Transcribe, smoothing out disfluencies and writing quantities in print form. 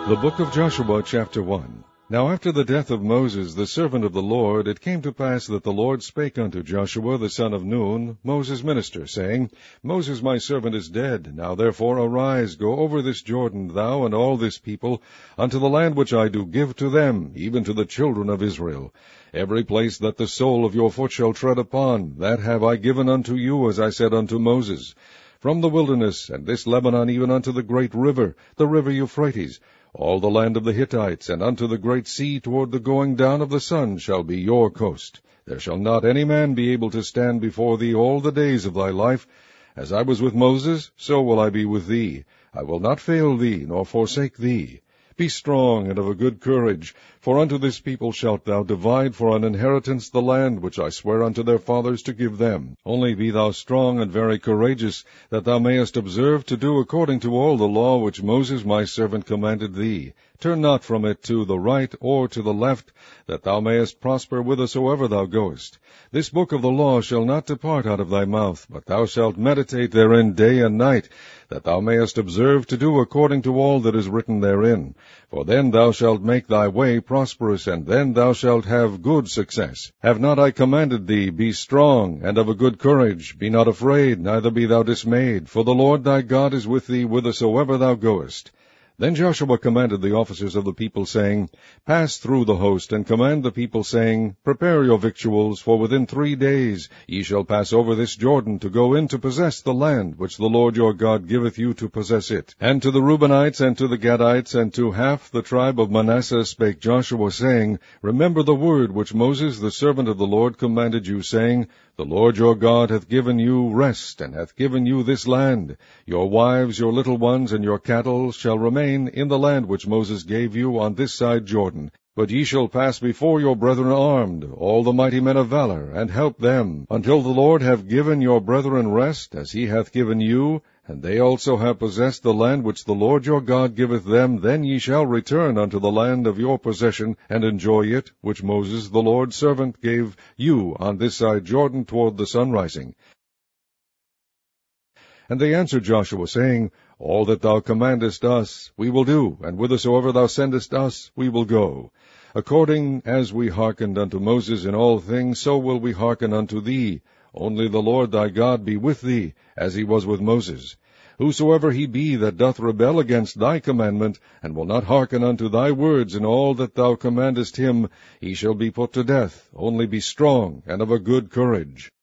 The book of Joshua, chapter 1. Now after the death of Moses, the servant of the Lord, it came to pass that the Lord spake unto Joshua the son of Nun, Moses' minister, saying, Moses my servant is dead. Now therefore arise, go over this Jordan, thou and all this people, unto the land which I do give to them, even to the children of Israel. Every place that the sole of your foot shall tread upon, that have I given unto you, as I said unto Moses. From the wilderness, and this Lebanon, even unto the great river, the river Euphrates, all the land of the Hittites, and unto the great sea toward the going down of the sun shall be your coast. There shall not any man be able to stand before thee all the days of thy life. As I was with Moses, so will I be with thee. I will not fail thee, nor forsake thee. Be strong and of a good courage, for unto this people shalt thou divide for an inheritance the land which I swear unto their fathers to give them. Only be thou strong and very courageous, that thou mayest observe to do according to all the law which Moses my servant commanded thee. Turn not from it to the right or to the left, that thou mayest prosper whithersoever thou goest. This book of the law shall not depart out of thy mouth, but thou shalt meditate therein day and night, that thou mayest observe to do according to all that is written therein. For then thou shalt make thy way prosperous, and then thou shalt have good success. Have not I commanded thee, be strong, and of a good courage? Be not afraid, neither be thou dismayed, for the Lord thy God is with thee whithersoever thou goest. Then Joshua commanded the officers of the people, saying, Pass through the host, and command the people, saying, Prepare your victuals, for within 3 days ye shall pass over this Jordan, to go in to possess the land which the Lord your God giveth you to possess it. And to the Reubenites, and to the Gadites, and to half the tribe of Manasseh spake Joshua, saying, Remember the word which Moses the servant of the Lord commanded you, saying, The Lord your God hath given you rest, and hath given you this land. Your wives, your little ones, and your cattle shall remain in the land which Moses gave you on this side Jordan. But ye shall pass before your brethren armed, all the mighty men of valor, and help them, until the Lord have given your brethren rest, as he hath given you, and they also have possessed the land which the Lord your God giveth them. Then ye shall return unto the land of your possession, and enjoy it, which Moses the Lord's servant gave you on this side Jordan toward the sunrising. And they answered Joshua, saying, All that thou commandest us we will do, and whithersoever thou sendest us we will go. According as we hearkened unto Moses in all things, so will we hearken unto thee. Only the Lord thy God be with thee, as he was with Moses. Whosoever he be that doth rebel against thy commandment, and will not hearken unto thy words in all that thou commandest him, he shall be put to death. Only be strong and of a good courage.